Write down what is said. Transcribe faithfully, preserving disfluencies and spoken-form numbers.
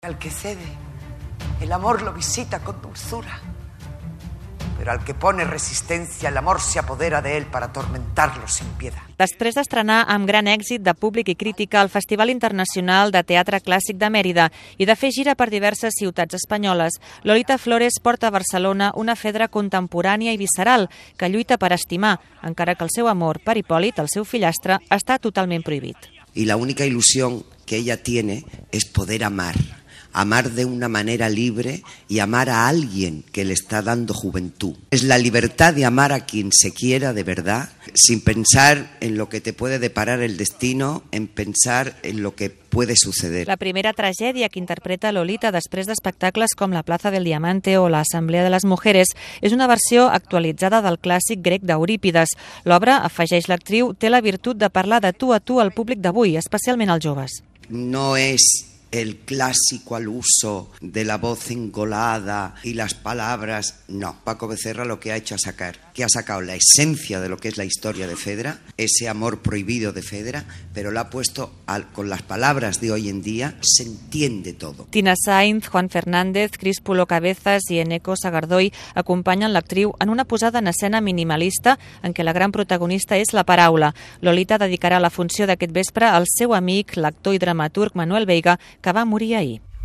Al que cede, el amor lo visita con dulzura. Pero al que pone resistencia, el amor se apodera de él para atormentarlo sin piedad. Després d'estrenar amb gran èxit de públic i crítica al Festival Internacional de Teatre Clàssic de Mèrida i de fer gira per diverses ciutats espanyoles, Lolita Flores porta a Barcelona una Fedra contemporània i visceral que lluita per estimar, encara que el seu amor per Hipòlit, el seu fillastre, està totalment prohibit. Y la única ilusión que ella tiene es poder amar. Amar de una manera libre y amar a alguien que le está dando juventud. Es la libertad de amar a quien se quiera de verdad, sin pensar en lo que te puede deparar el destino, en pensar en lo que puede suceder. La primera tragèdia que interpreta Lolita després d'espectacles com la Plaza del Diamante o l'Assemblea de les Mujeres és una versió actualitzada del clàssic grec d'Eurípides. L'obra, afegeix l'actriu, té la virtut de parlar de tu a tu al públic d'avui, especialment als joves. No es el clásico al uso de la voz engolada y las palabras. No, Paco Becerra lo que ha hecho es sacar, que ha sacado la esencia de lo que es la historia de Fedra, ese amor prohibido de Fedra, pero lo ha puesto al, con las palabras de hoy en día, se entiende todo. Tina Sainz, Juan Fernández, Críspulo Cabezas i Eneco Sagardoy acompanyen l'actriu en una posada en escena minimalista en què la gran protagonista és la paraula. Lolita dedicarà la funció d'aquest vespre al seu amic, l'actor i dramaturg Manuel Veiga, que va morir ahir.